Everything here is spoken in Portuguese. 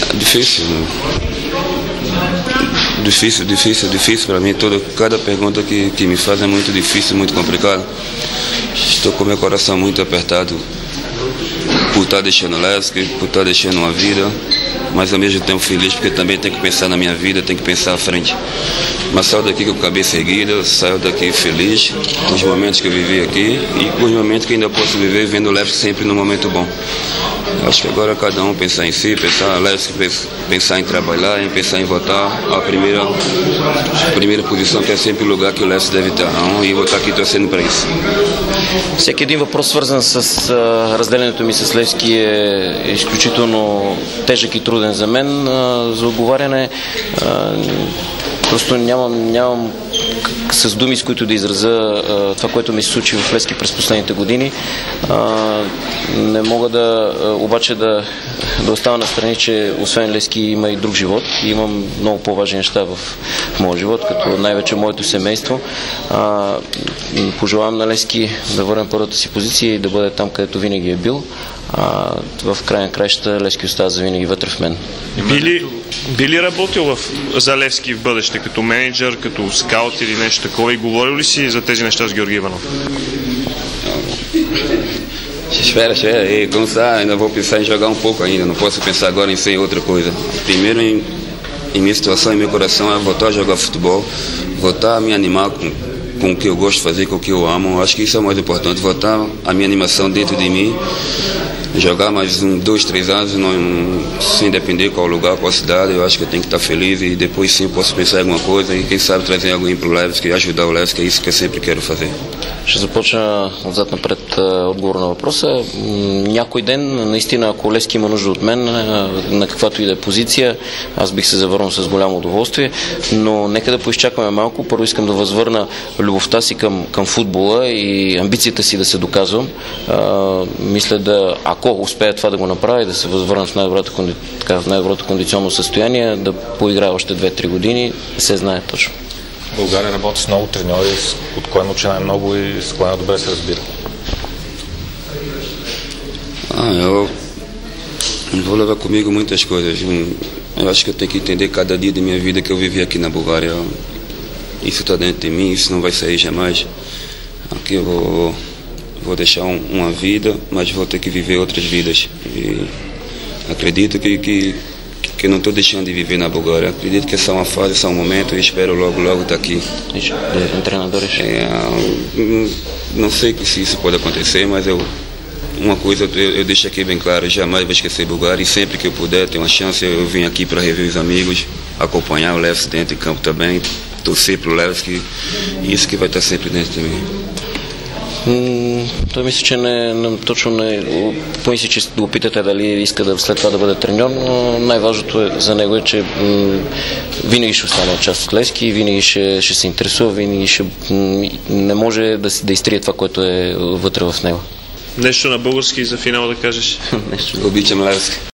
Difícil para mim. Cada pergunta que me faz é muito difícil, muito complicado. Estou com meu coração muito apertado por estar deixando o Levski, por estar deixando uma vida, mas ao mesmo tempo feliz porque também tenho que pensar na minha vida, tenho que pensar à frente. Mas saio daqui com a cabeça erguida, saio daqui feliz com os momentos que eu vivi aqui e com os momentos que ainda posso viver vendo o Levski sempre no momento bom. Acho que agora cada um pensar em si, pensar em trabalhar, em pensar em votar a primeira posição, que é sempre o lugar que o Levski deve estar, и вот так и torcendo para isso. Всеки един въпрос, свързан с разделянето ми с Левски, е изключително тежък и труден за мен за отговаряне. Просто нямам с думи, с които да изразя това, което ми се случи в Левски през последните години. Не мога обаче да остана на страни, че освен Левски има и друг живот. И имам много по-важни неща в моя живот, като най-вече моето семейство. Пожелавам на Левски да върне първата си позиция и да бъде там, където винаги е бил. В край на краищата Левски остава завинаги вътре в мен. Би ли работил за Левски в бъдеще, като менеджер, като скаут или нещо такова, и говорил ли си за тези неща с Георги Иванов? Espera, e como sabe, ainda vou pensar em jogar um pouco ainda, não posso pensar agora em ser outra coisa. Primeiro, em minha situação, em meu coração, é voltar a jogar futebol, voltar a me animar com o que eu gosto de fazer, com o que eu amo. Acho que isso é o mais importante, voltar a minha animação dentro de mim, jogar mais 2, 3 anos, sem depender qual lugar, qual cidade. Eu acho que eu tenho que estar feliz e depois sim posso pensar em alguma coisa e quem sabe trazer alguém para o Levski e ajudar o Levski, é isso que eu sempre quero fazer. Ще започна отзад напред отговор на въпроса. Някой ден, наистина, ако Левски има нужда от мен, на каквато и да е позиция, аз бих се завърнал с голямо удоволствие, но нека да поизчакаме малко. Първо искам да възвърна любовта си към футбола и амбицията си да се доказвам. Мисля ако успея това да го направя и да се възвърна в най-доброто кондиционно състояние, да поиграя още 2-3 години, се знае точно. В България работи с много треньори, от кой научи най-много и с кой най-добре се разбира? Eu vou levar comigo muitas coisas. Eu acho que eu tenho que entender cada dia da minha vida que eu vivi aqui na Bulgária. Isso está dentro de mim, isso não vai sair jamais. Aqui eu vou deixar uma vida, mas vou ter que viver outras vidas. E acredito que não estou deixando de viver na Bulgária. Acredito que é só uma fase, só um momento e espero logo estar aqui. Não sei se isso pode acontecer, mas uma coisa eu deixo aqui bem claro, jamais vou esquecer Bulgária e sempre que eu puder, ter uma chance, eu vim aqui para rever os amigos, acompanhar o Levski dentro de campo também, torcer para o Levski, e isso que vai estar sempre dentro de mim. Той мисля, че помисли, че да го питате дали иска след това да бъде треньор, но най-важното за него е, че винаги ще остане част от Левски, винаги ще се интересува, винаги не може да изтрие това, което е вътре в него. Нещо на български за финал да кажеш? Обичам Левски.